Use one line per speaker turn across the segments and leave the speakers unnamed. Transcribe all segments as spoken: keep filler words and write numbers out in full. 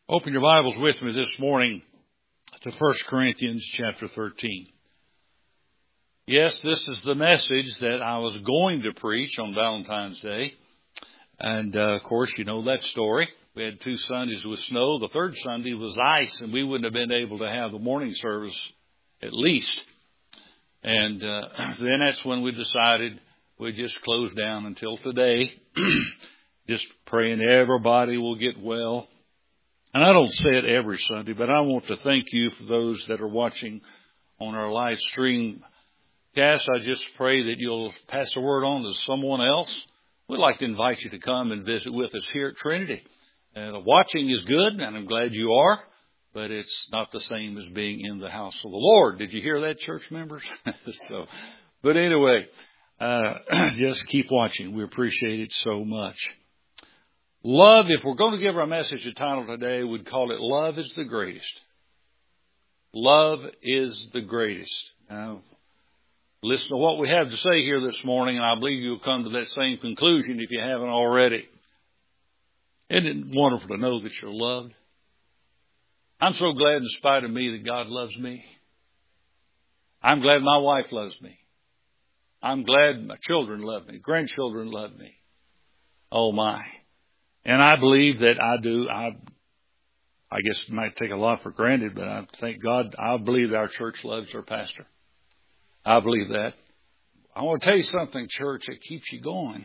Open your Bibles with me this morning to First Corinthians chapter thirteen. Yes, this is the message that I was going to preach on Valentine's Day. And, uh, of course, you know that story. We had two Sundays with snow. The third Sunday was ice, and we wouldn't have been able to have the morning service at least. And uh, then that's when we decided we'd just close down until today, just praying everybody will get well. And I don't say it every Sunday, but I want to thank you for those that are watching on our live stream cast. I just pray that you'll pass the word on to someone else. We'd like to invite you to come and visit with us here at Trinity. Uh, the watching is good, and I'm glad you are, but it's not the same as being in the house of the Lord. Did you hear that, church members? so, but anyway, uh, just keep watching. We appreciate it so much. Love, if we're going to give our message a title today, we'd call it Love is the Greatest. Love is the greatest. Now, listen to what we have to say here this morning, and I believe you'll come to that same conclusion if you haven't already. Isn't it wonderful to know that you're loved? I'm so glad in spite of me that God loves me. I'm glad my wife loves me. I'm glad my children love me. Grandchildren love me. Oh, my. And I believe that I do. I I guess it might take a lot for granted, but I thank God. I believe our church loves our pastor. I believe that. I want to tell you something, church, that keeps you going.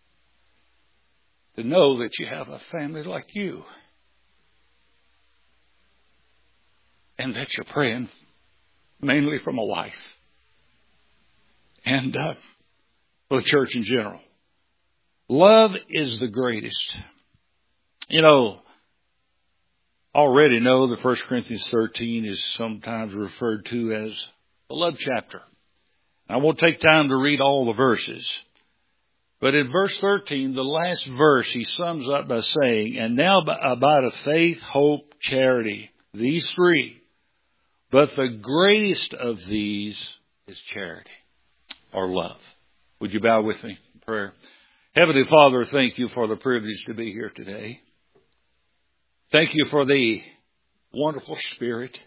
To know that you have a family like you. And that you're praying mainly for my wife. And uh, for the church in general. Love is the greatest. You know, already know that First Corinthians thirteen is sometimes referred to as the love chapter. I won't take time to read all the verses. But in verse thirteen, the last verse, he sums up by saying, and now about a faith, hope, charity, these three. But the greatest of these is charity or love. Would you bow with me in prayer? Heavenly Father, thank you for the privilege to be here today. Thank you for the wonderful Spirit.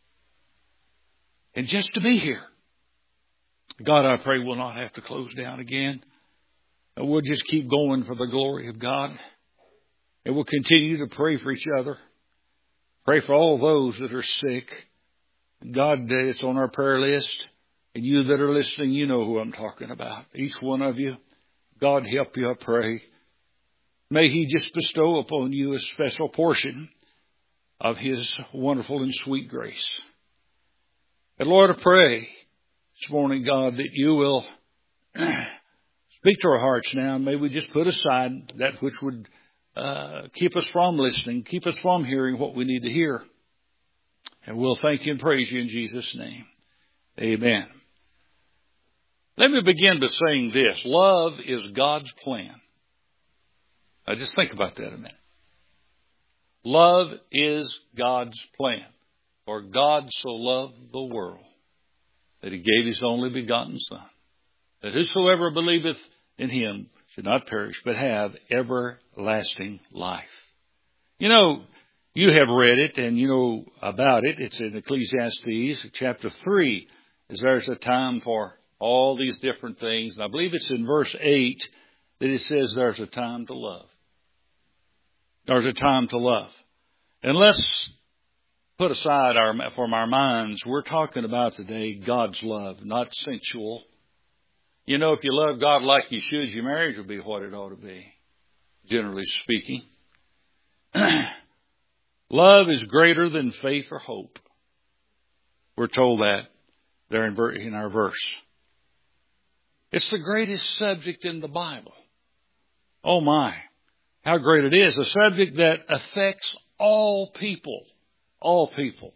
And just to be here. God, I pray we'll not have to close down again. And we'll just keep going for the glory of God. And we'll continue to pray for each other. Pray for all those that are sick. God, it's on our prayer list. And you that are listening, you know who I'm talking about. Each one of you. God help you, I pray. May He just bestow upon you a special portion of His wonderful and sweet grace. And Lord, I pray this morning, God, that you will speak to our hearts now. May we just put aside that which would uh, keep us from listening, keep us from hearing what we need to hear. And we'll thank you and praise you in Jesus' name. Amen. Let me begin by saying this. Love is God's plan. Now just think about that a minute. Love is God's plan. For God so loved the world that He gave His only begotten Son, that whosoever believeth in Him should not perish, but have everlasting life. You know, you have read it and you know about it. It's in Ecclesiastes chapter three. Is there's a time for all these different things. And I believe it's in verse eight that it says there's a time to love. There's a time to love. And let's put aside our, from our minds, we're talking about today God's love, not sensual. You know, if you love God like you should, your marriage will be what it ought to be, generally speaking. Love is greater than faith or hope. We're told that there in, in our verse. It's the greatest subject in the Bible. Oh my, how great it is. A subject that affects all people. All people.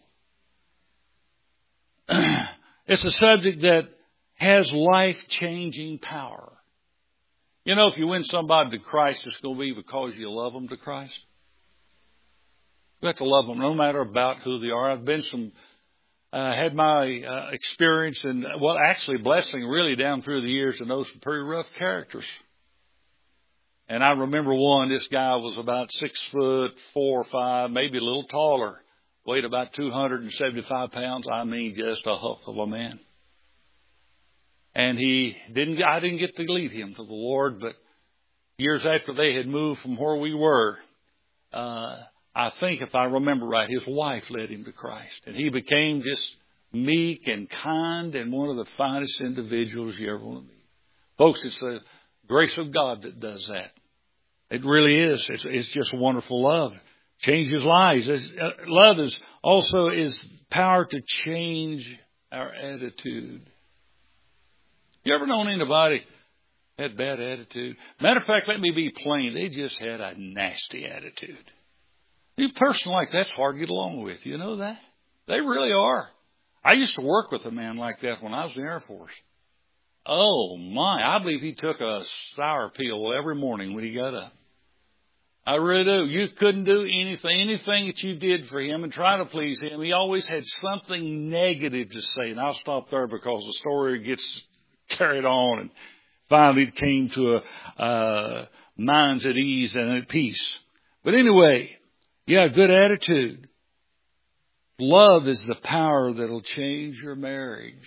It's a subject that has life-changing power. You know, if you win somebody to Christ, it's going to be because you love them to Christ. You have to love them no matter about who they are. I've been some, uh, had my uh, experience and, well, actually blessing really down through the years to know some pretty rough characters. And I remember one, this guy was about six foot four or five, maybe a little taller, weighed about two hundred seventy-five pounds. I mean, just a huff of a man. And he didn't, I didn't get to lead him to the Lord, but years after they had moved from where we were, uh, I think if I remember right, his wife led him to Christ. And he became just meek and kind and one of the finest individuals you ever want to meet. Folks, it's the grace of God that does that. It really is. It's, it's just wonderful love. Changes lives. It's, uh, love is also is power to change our attitude. You ever known anybody had bad attitude? Matter of fact, let me be plain. They just had a nasty attitude. A person like that's hard to get along with. You know that? They really are. I used to work with a man like that when I was in the Air Force. Oh, my. I believe he took a sour pill every morning when he got up. I really do. You couldn't do anything, anything that you did for him and try to please him. He always had something negative to say. And I'll stop there because the story gets carried on. And finally it came to a uh, minds at ease and at peace. But anyway, yeah, good attitude. Love is the power that'll change your marriage.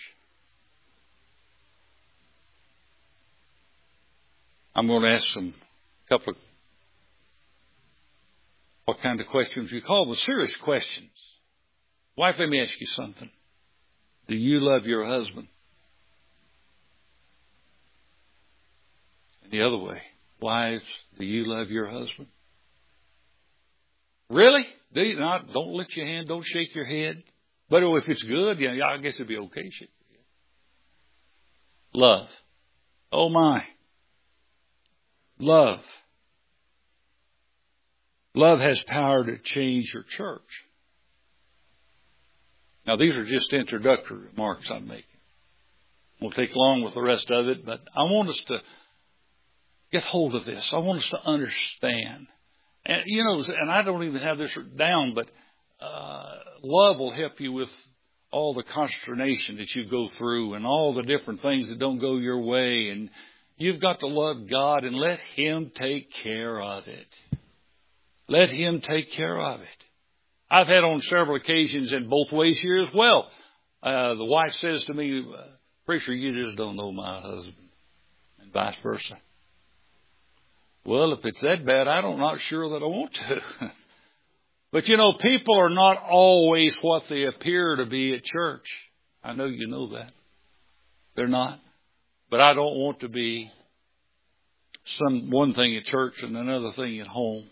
I'm going to ask some couple of what kind of questions you call them, serious questions. Wife, let me ask you something. Do you love your husband? And the other way, wives, do you love your husband? Really? Do you not? Don't lift your hand. Don't shake your head. But if it's good, yeah, I guess it'd be okay. Shake your head. Love. Oh my. Love. Love has power to change your church. Now, these are just introductory remarks I'm making. We'll take long with the rest of it, but I want us to get hold of this. I want us to understand. And, you know, and I don't even have this down, but uh, love will help you with all the consternation that you go through and all the different things that don't go your way. And you've got to love God and let Him take care of it. Let Him take care of it. I've had on several occasions in both ways here as well. Uh, the wife says to me, "Preacher, you just don't know my husband," and vice versa. Well, if it's that bad, I'm not sure that I want to. But you know, people are not always what they appear to be at church. I know you know that. They're not. But I don't want to be some one thing at church and another thing at home.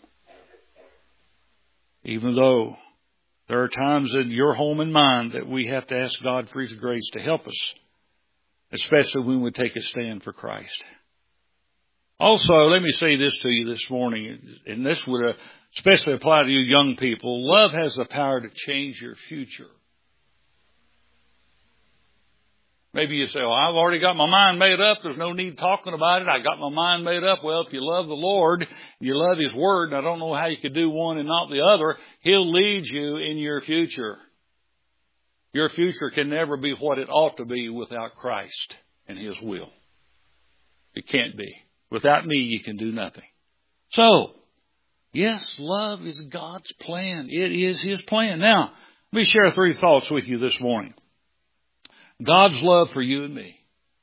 Even though there are times in your home and mine that we have to ask God for His grace to help us, especially when we take a stand for Christ. Also, let me say this to you this morning, and this would especially apply to you young people. Love has the power to change your future. Maybe you say, "Well, I've already got my mind made up. There's no need talking about it. I got my mind made up." Well, if you love the Lord, you love His Word, and I don't know how you could do one and not the other, He'll lead you in your future. Your future can never be what it ought to be without Christ and His will. It can't be. Without me, you can do nothing. So, yes, love is God's plan. It is His plan. Now, let me share three thoughts with you this morning. God's love for you and me.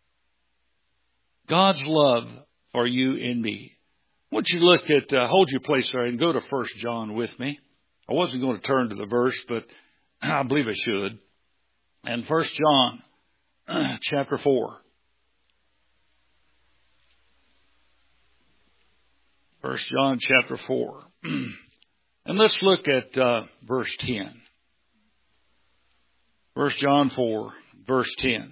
God's love for you and me. I want you to look at, uh, hold your place there and go to First John with me. I wasn't going to turn to the verse, but I believe I should. And First John chapter four. First John chapter four. And let's look at uh, verse ten. First John four. Verse ten.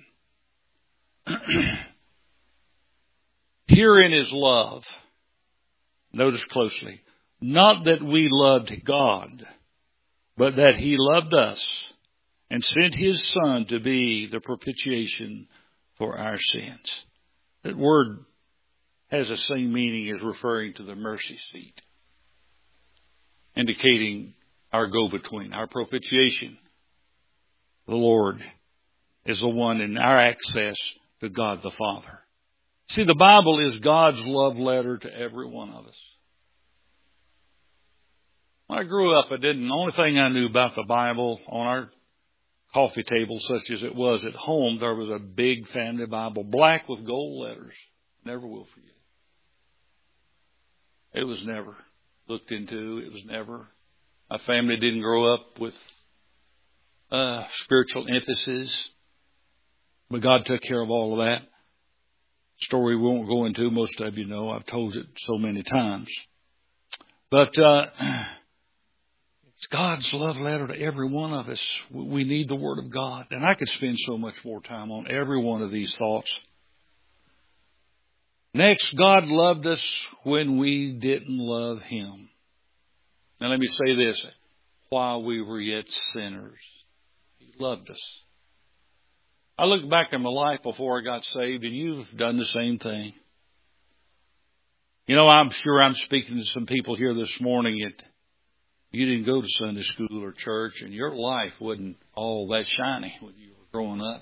Herein is love. Notice closely. Not that we loved God, but that He loved us and sent His Son to be the propitiation for our sins. That word has the same meaning as referring to the mercy seat, indicating our go-between, our propitiation. The Lord is the one in our access to God the Father. See, the Bible is God's love letter to every one of us. When I grew up, I didn't. The only thing I knew about the Bible on our coffee table, such as it was at home, there was a big family Bible, black with gold letters. Never will forget. It was never looked into. It was never. My family didn't grow up with uh, spiritual emphasis, but God took care of all of that. Story we won't go into. Most of you know. I've told it so many times. But uh, it's God's love letter to every one of us. We need the Word of God. And I could spend so much more time on every one of these thoughts. Next, God loved us when we didn't love Him. Now let me say this. While we were yet sinners, He loved us. I look back in my life before I got saved, and you've done the same thing. You know, I'm sure I'm speaking to some people here this morning that you didn't go to Sunday school or church, and your life wasn't all that shiny when you were growing up.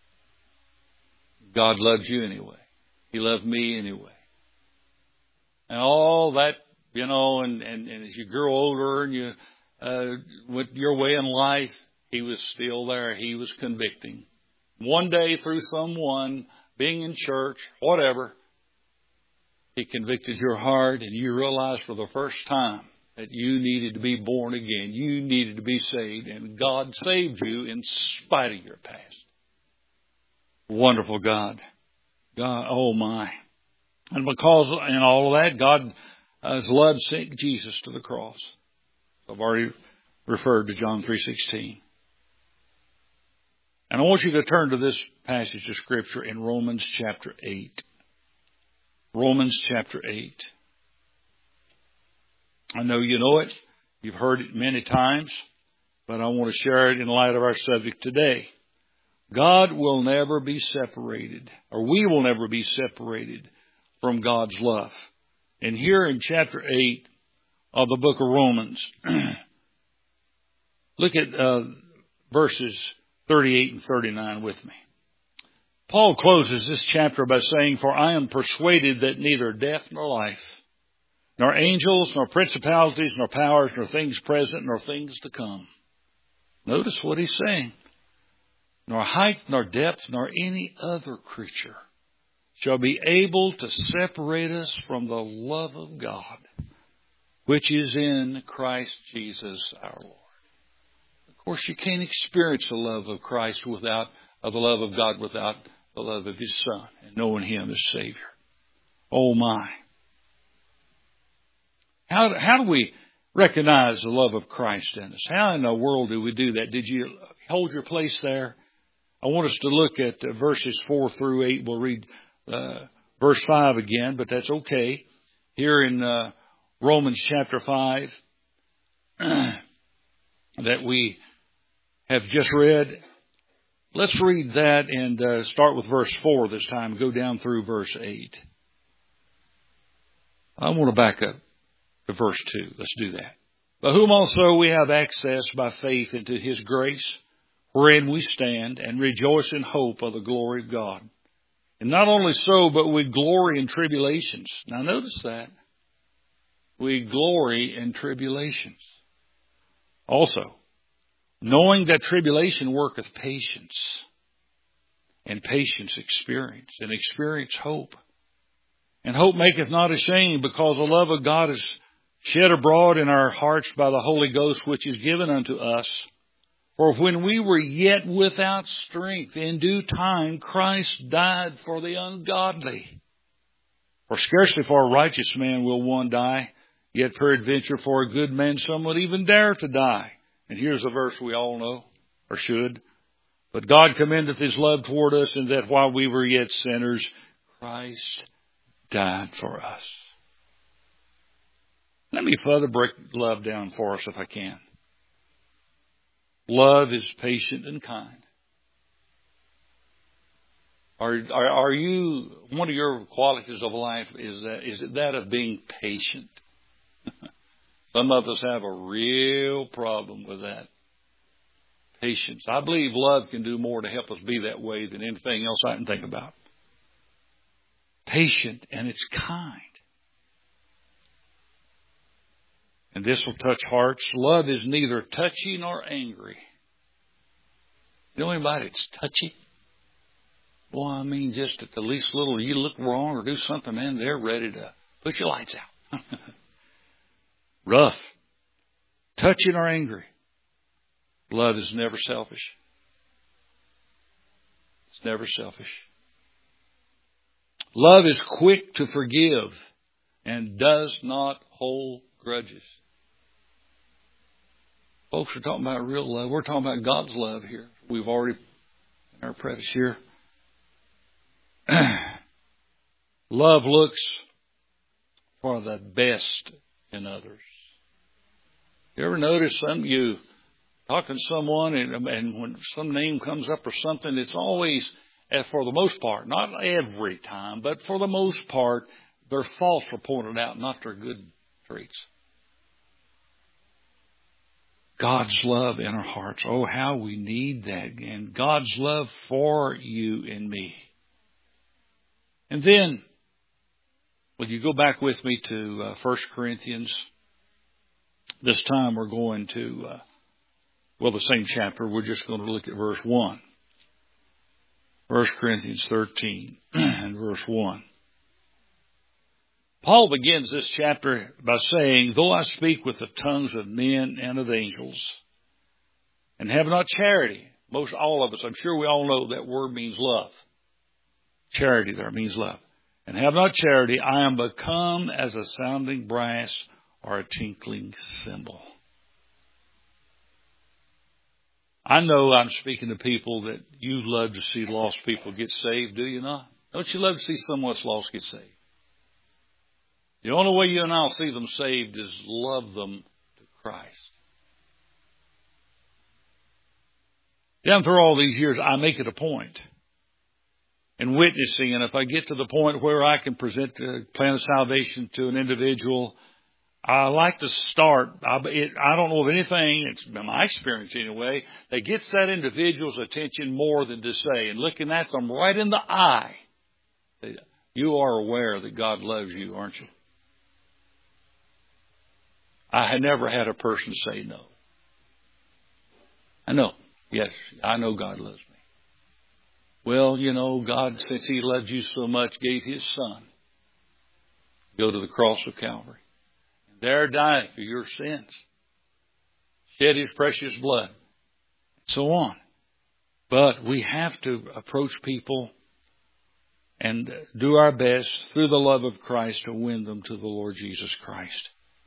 God loved you anyway. He loved me anyway. And all that, you know, and, and, and as you grow older and you uh, went your way in life, He was still there. He was convicting. One day through someone, being in church, whatever, He convicted your heart and you realized for the first time that you needed to be born again. You needed to be saved, and God saved you in spite of your past. Wonderful God. God, oh my. And because in all of that, God has love sent Jesus to the cross. I've already referred to John three sixteen. And I want you to turn to this passage of Scripture in Romans chapter eight. Romans chapter eight. I know you know it. You've heard it many times. But I want to share it in light of our subject today. God will never be separated, or we will never be separated from God's love. And here in chapter eight of the book of Romans, look at uh, verses thirty-eight and thirty-nine with me. Paul closes this chapter by saying, "For I am persuaded that neither death nor life, nor angels, nor principalities, nor powers, nor things present, nor things to come." Notice what he's saying. "Nor height, nor depth, nor any other creature shall be able to separate us from the love of God, which is in Christ Jesus our Lord." Of course, you can't experience the love of Christ without, of the love of God without the love of His Son and knowing Him as Savior. Oh my. How, how do we recognize the love of Christ in us? How in the world do we do that? Did you hold your place there? I want us to look at uh, verses four through eight. We'll read uh, verse five again, but that's okay. Here in uh, Romans chapter five that we have just read. Let's read that and uh, start with verse four this time. Go down through verse eight. I want to back up to verse two. Let's do that. "By whom also we have access by faith into His grace, wherein we stand and rejoice in hope of the glory of God. And not only so, but we glory in tribulations." Now notice that. We glory in tribulations. "Also, knowing that tribulation worketh patience, and patience experience, and experience hope. And hope maketh not ashamed, because the love of God is shed abroad in our hearts by the Holy Ghost, which is given unto us. For when we were yet without strength, in due time Christ died for the ungodly. For scarcely for a righteous man will one die, yet peradventure for a good man some would even dare to die." And here's a verse we all know, or should. "But God commendeth His love toward us, in that while we were yet sinners, Christ died for us." Let me further break love down for us if I can. Love is patient and kind. Are, are, are you, one of your qualities of life is that, is it that of being patient? Some of us have a real problem with that. Patience. I believe love can do more to help us be that way than anything else I can think about. patient, and it's kind. And this will touch hearts. Love is neither touchy nor angry. You know anybody that's touchy? Well, I mean, just at the least little, you look wrong or do something, and they're ready to put your lights out. Rough. Touching or angry. Love is never selfish. It's never selfish. Love is quick to forgive and does not hold grudges. Folks, we're talking about real love. We're talking about God's love here. We've already, in our preface here. Love looks for the best in others. You ever notice some of you talking to someone and, and when some name comes up or something, it's always, for the most part, not every time, but for the most part, their faults are pointed out, not their good traits. God's love in our hearts. Oh, how we need that. And God's love for you and me. And then, will you go back with me to uh, First Corinthians? This time we're going to, uh, well, the same chapter. We're just going to look at verse one. First Corinthians thirteen and verse one. Paul begins this chapter by saying, though I speak with the tongues of men and of angels, and have not charity, most all of us, I'm sure we all know that word means love. Charity there means love. And have not charity, I am become as a sounding brass or a tinkling cymbal. I know I'm speaking to people that you love to see lost people get saved, do you not? Don't you love to see someone that's lost get saved? The only way you and I will see them saved is love them to Christ. Down through all these years, I make it a point in witnessing, and if I get to the point where I can present the plan of salvation to an individual, I like to start, I, it, I don't know of anything, it's been my experience anyway, that gets that individual's attention more than to say, and looking at them right in the eye, you are aware that God loves you, aren't you? I had never had a person say no. I know. Yes, I know God loves me. Well, you know, God, since He loved you so much, gave His Son to go to the cross of Calvary. And there died for your sins. Shed His precious blood. And so on. But we have to approach people and do our best through the love of Christ to win them to the Lord Jesus Christ.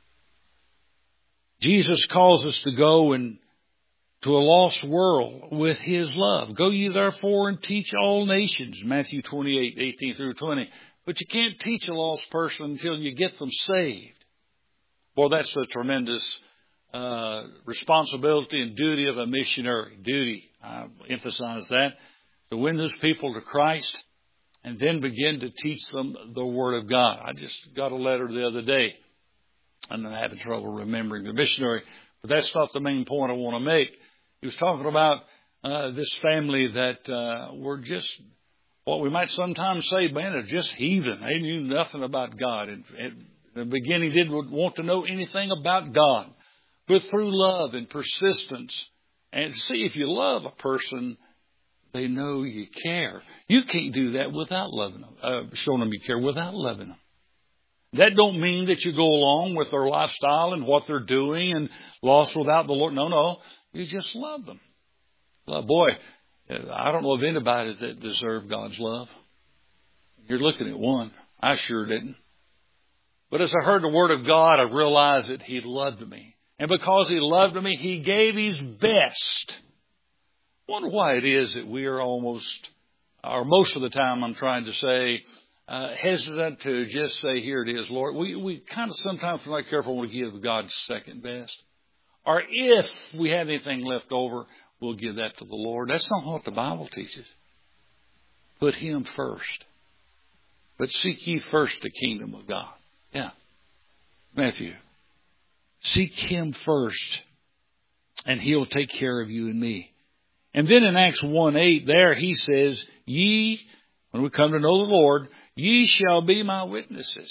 Jesus calls us to go and to a lost world with His love. Go ye therefore and teach all nations, Matthew twenty-eight, eighteen through twenty. But you can't teach a lost person until you get them saved. Well, that's a tremendous uh, responsibility and duty of a missionary. Duty, I emphasize that, to win those people to Christ and then begin to teach them the Word of God. I just got a letter the other day. I'm having trouble remembering the missionary, but that's not the main point I want to make. He was talking about uh, this family that uh, were just, what we might sometimes say, man, they're just heathen. They knew nothing about God. And in the beginning, didn't want to know anything about God. But through love and persistence, and see, if you love a person, they know you care. You can't do that without loving them, uh, showing them you care, without loving them. That don't mean that you go along with their lifestyle and what they're doing and lost without the Lord. No, no. You just love them. Love, boy, I don't know of anybody that deserved God's love. You're looking at one. I sure didn't. But as I heard the Word of God, I realized that He loved me. And because He loved me, He gave His best. I wonder why it is that we are almost, or most of the time I'm trying to say, Uh, hesitant to just say, here it is, Lord. We we kind of sometimes, if we're not careful, we give God second best. Or if we have anything left over, we'll give that to the Lord. That's not what the Bible teaches. Put Him first. But seek ye first the kingdom of God. Yeah. Matthew. Seek Him first, and He'll take care of you and me. And then in Acts one eight, there He says, ye, when we come to know the Lord, Ye shall be my witnesses.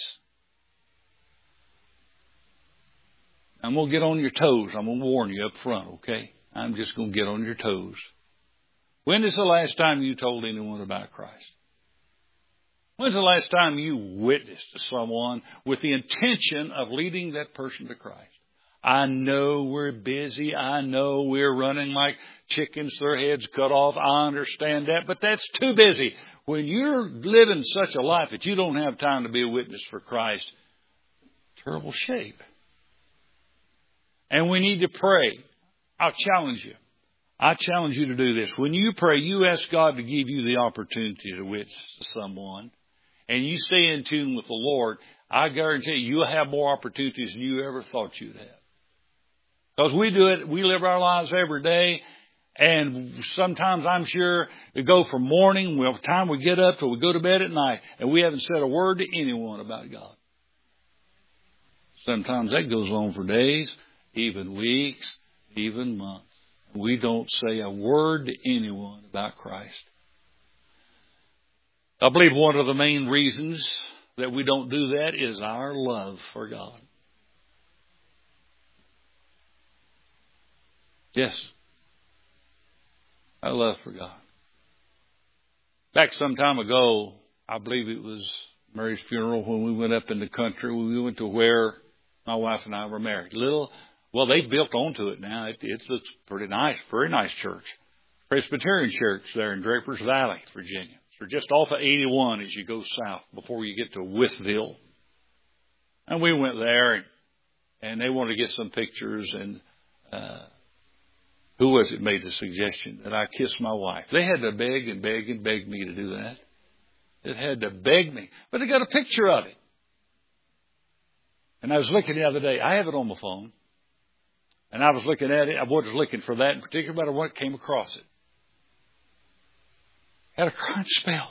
I'm going to get on your toes. I'm going to warn you up front, okay? I'm just going to get on your toes. When is the last time you told anyone about Christ? When's the last time you witnessed to someone with the intention of leading that person to Christ? I know we're busy. I know we're running like chickens, their heads cut off. I understand that, but that's too busy. When you're living such a life that you don't have time to be a witness for Christ, terrible shape. And we need to pray. I'll challenge you. I challenge you to do this. When you pray, you ask God to give you the opportunity to witness to someone. And you stay in tune with the Lord. I guarantee you, you'll have more opportunities than you ever thought you'd have. Because we do it, we live our lives every day. And sometimes I'm sure we go from morning, well, time we get up till we go to bed at night. And we haven't said a word to anyone about God. Sometimes that goes on for days, even weeks, even months. We don't say a word to anyone about Christ. I believe one of the main reasons that we don't do that is our love for God. Yes, our love for God. Back some time ago, I believe it was Mary's funeral when we went up in the country. We went to where my wife and I were married. Little, well, they've built onto it now. It, it looks pretty nice, very nice church. Presbyterian Church there in Drapers Valley, Virginia. So just off of eighty-one as you go south before you get to Wytheville. And we went there and, and they wanted to get some pictures. And uh, who was it made the suggestion that I kiss my wife? They had to beg and beg and beg me to do that. They had to beg me. But they got a picture of it. And I was looking the other day. I have it on my phone. And I was looking at it. I wasn't looking for that in particular, but I came across it. Had a crying spell.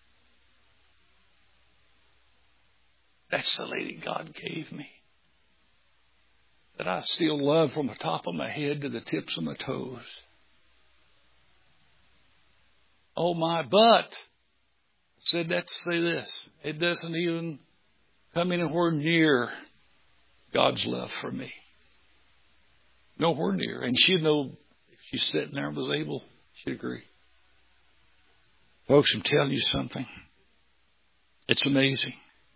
That's the lady God gave me. That I still love from the top of my head to the tips of my toes. Oh my, but I said that to say this. It doesn't even come anywhere near God's love for me. Nowhere near. And she'd know if she's sitting there and was able, she'd agree. Folks, I'm telling you something. It's amazing.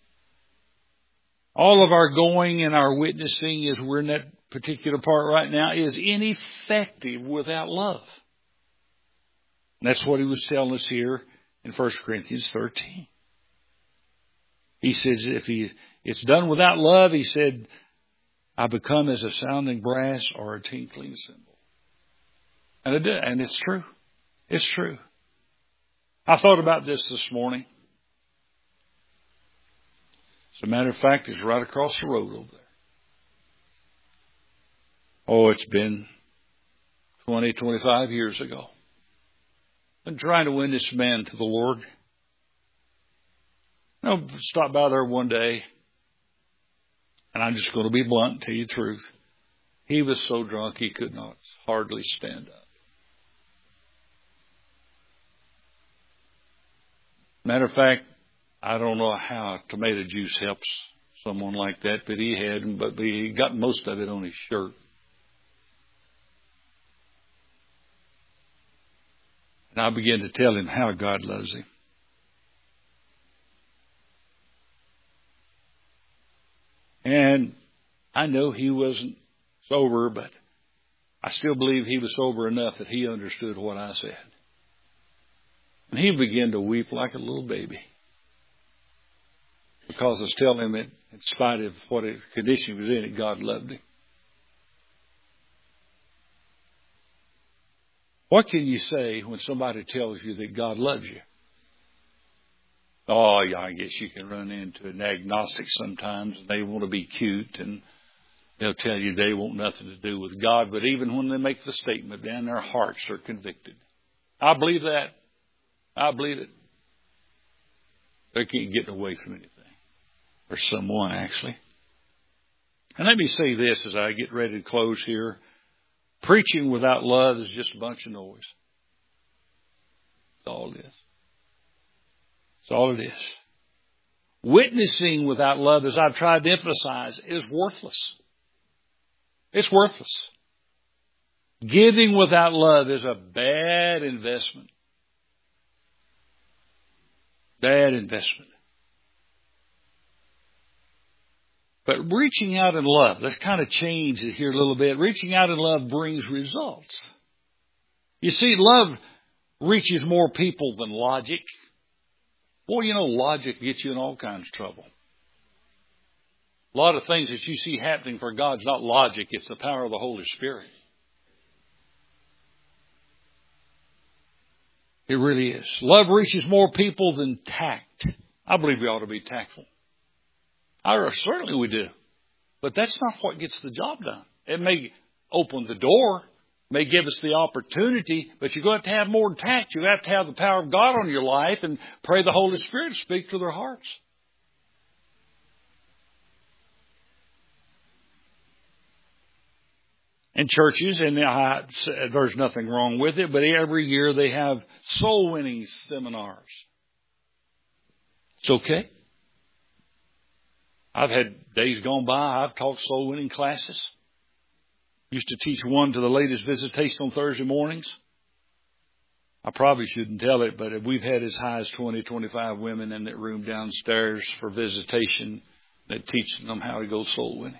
All of our going and our witnessing, as we're in that particular part right now, is ineffective without love. And that's what he was telling us here in First Corinthians thirteen. He says if he, it's done without love, he said, I become as a sounding brass or a tinkling cymbal. And it, and it's true. It's true. I thought about this this morning. As a matter of fact, it's right across the road over there. Oh, it's been twenty, twenty-five years ago. Been trying to win this man to the Lord. I stopped by there one day, and I'm just going to be blunt and tell you the truth. He was so drunk he could not hardly stand up. Matter of fact, I don't know how tomato juice helps someone like that, but he had, but he got most of it on his shirt. And I began to tell him how God loves him. And I know he wasn't sober, but I still believe he was sober enough that he understood what I said. And he began to weep like a little baby. Because I was telling him that in spite of what condition he was in, that God loved him. What can you say when somebody tells you that God loves you? Oh, yeah, I guess you can run into an agnostic sometimes, and they want to be cute, and they'll tell you they want nothing to do with God. But even when they make the statement, down in their hearts are convicted. I believe that. I believe it. They can't get away from anything. Or someone, actually. And let me say this as I get ready to close here. Preaching without love is just a bunch of noise. That's all it is. That's all it is. Witnessing without love, as I've tried to emphasize, is worthless. It's worthless. Giving without love is a bad investment. Bad investment. But reaching out in love, let's kind of change it here a little bit. Reaching out in love brings results. You see, love reaches more people than logic. Well, you know, logic gets you in all kinds of trouble. A lot of things that you see happening for God's not logic, it's the power of the Holy Spirit. It really is. Love reaches more people than tact. I believe we ought to be tactful. I, certainly we do. But that's not what gets the job done. It may open the door, may give us the opportunity, but you're going to have to have more tact. You have to have the power of God on your life and pray the Holy Spirit to speak to their hearts. And churches, and I, there's nothing wrong with it, but every year they have soul winning seminars. It's okay. I've had days gone by, I've taught soul winning classes. Used to teach one to the latest visitation on Thursday mornings. I probably shouldn't tell it, but we've had as high as twenty, twenty-five women in that room downstairs for visitation that teaching them how to go soul winning.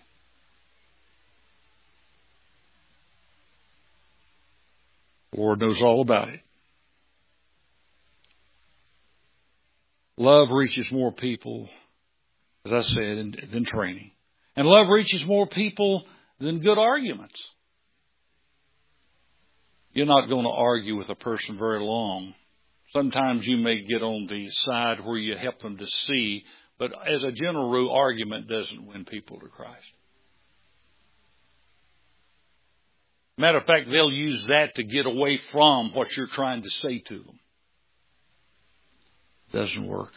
The Lord knows all about it. Love reaches more people, as I said, than training. And love reaches more people than good arguments. You're not going to argue with a person very long. Sometimes you may get on the side where you help them to see, but as a general rule, argument doesn't win people to Christ. Matter of fact, they'll use that to get away from what you're trying to say to them. Doesn't work.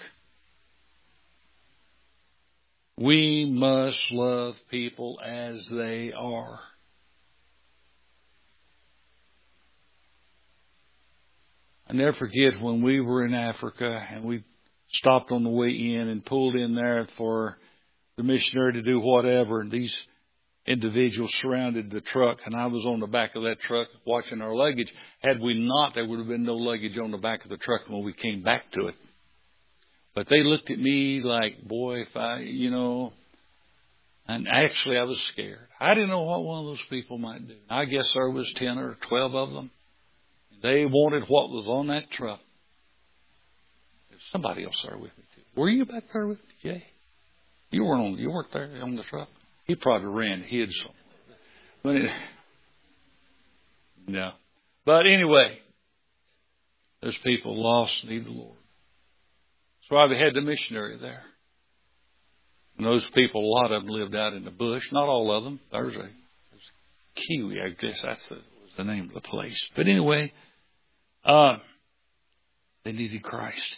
We must love people as they are. I never forget when we were in Africa and we stopped on the way in and pulled in there for the missionary to do whatever, and these individuals surrounded the truck, and I was on the back of that truck watching our luggage. Had we not, there would have been no luggage on the back of the truck when we came back to it. But they looked at me like, boy, if I, you know, and actually I was scared. I didn't know what one of those people might do. I guess there was ten or twelve of them. They wanted what was on that truck. There's somebody else there with me too. Were you back there with me, Jay? You weren't on, you weren't there on the truck? He probably ran, hid somewhere. But it, no. But anyway, there's people lost, need the Lord. That's why we had the missionary there. And those people, a lot of them lived out in the bush. Not all of them. There's a, there's a Kiwi, I guess that's the, was the name of the place. But anyway, uh, they needed Christ.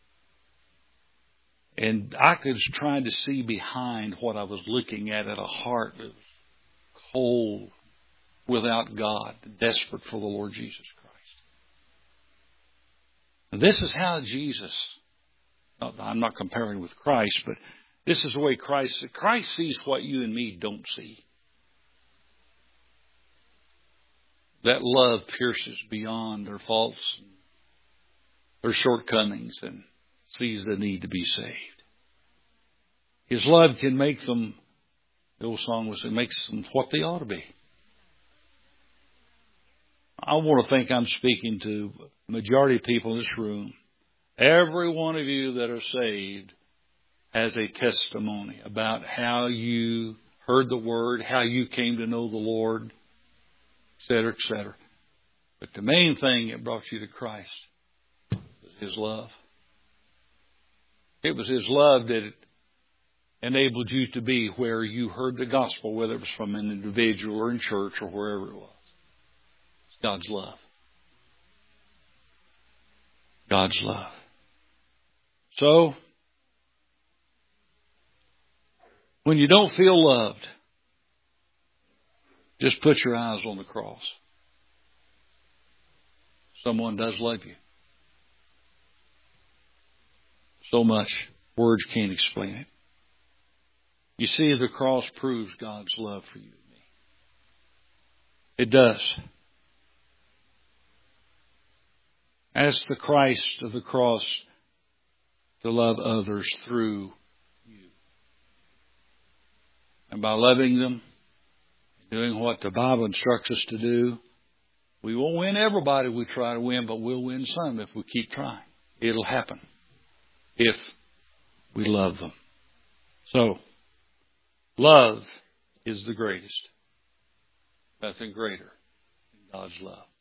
And I was trying to see behind what I was looking at, at a heart that was cold, without God, desperate for the Lord Jesus Christ. And this is how Jesus, I'm not comparing with Christ, but this is the way Christ, Christ sees what you and me don't see. That love pierces beyond their faults, their shortcomings, and sees the need to be saved. His love can make them, the old song was, it makes them what they ought to be. I want to think I'm speaking to the majority of people in this room. Every one of you that are saved has a testimony about how you heard the word, how you came to know the Lord, et cetera, et cetera. But the main thing that brought you to Christ was His love. It was His love that enabled you to be where you heard the gospel, whether it was from an individual or in church or wherever it was. It's God's love. God's love. So, when you don't feel loved, just put your eyes on the cross. Someone does love you. So much. Words can't explain it. You see, the cross proves God's love for you and me. It does. Ask the Christ of the cross to love others through you. And by loving them, doing what the Bible instructs us to do, we won't win everybody we try to win, but we'll win some if we keep trying. It'll happen if we love them. So, love is the greatest. Nothing greater than God's love.